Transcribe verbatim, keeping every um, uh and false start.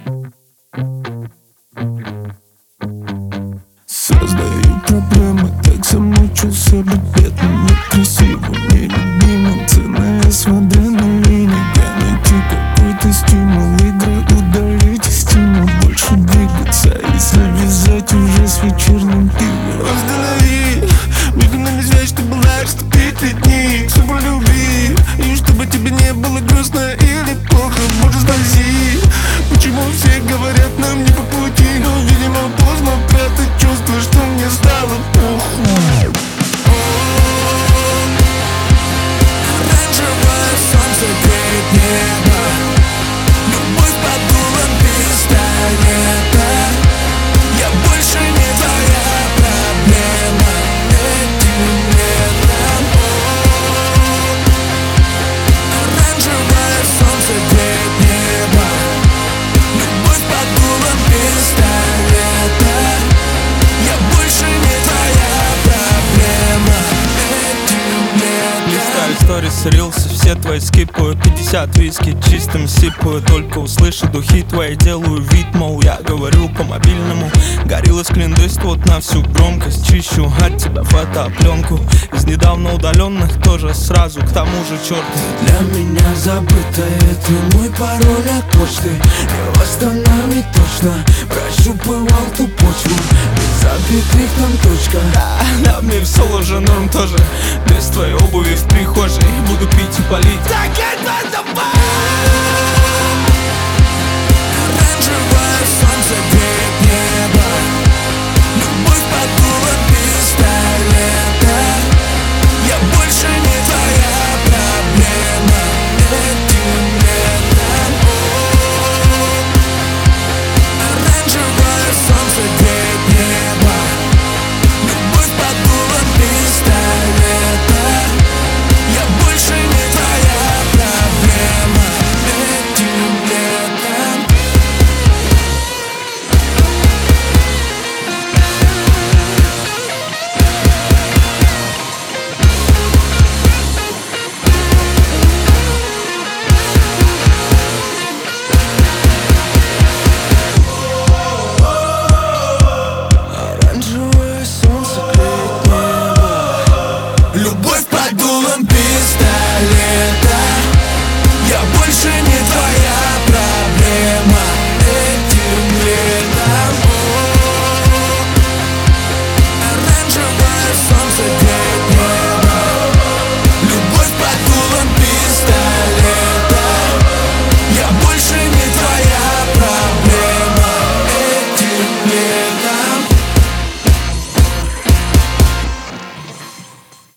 Создаю проблемы, так замучился быть бедным, некрасивым, нелюбимым. Ценная свода на линии, найти какой-то стимул. Игры удалить стимул, больше двигаться и завязать уже с вечерним пивом. Останови, выгнали связь, чтобы наступить летний сон любви, и чтобы тебе не было грустно или плохо. Боже, спаси, почему все говорят нам не по пути, но, видимо, поздно прятать чувство, что мне стало плохо. Оранжевое солнце греет небо, любовь под дулом пистолета. Я больше не твоя проблема этим летом. Оранжевое солнце греет небо, любовь под дулом пистолета. Я больше не твоя проблема этим летом. Листаю сторис, рилсы, все твои скипаю. Пятьдесят виски чистым сипаю. Только услышу духи твои, делаю вид, мол, я говорю по мобильному. Горилла склиндыст, вот на всю громкость. Чищу от тебя фотопленку из недавно удаленных, тоже сразу, к тому же черт. Для меня забыто, это мой пароль от почты. Не восстановить точно, прощупывал ту почву, без запятых там точка. Да, мне все уже норм тоже. Без твоей обуви в прихожей буду пить и палить. Так это давай!